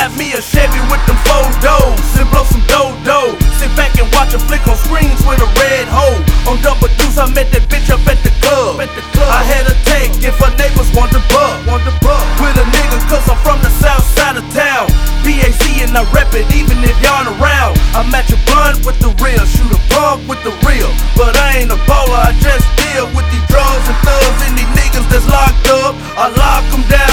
Drive me a Chevy with them 4 doors and blow some dough. Sit back and watch a flick on screens with a red hole. On double deuce, I met that bitch up at the club. I had a take if her neighbors want to buck. With a nigga cause I'm from the south side of town. BAC and I rep it even if y'all around. I match a blunt with the real, shoot a bump with the real. But I ain't a baller, I just deal with these drugs and thugs and these niggas that's locked up. I lock them down.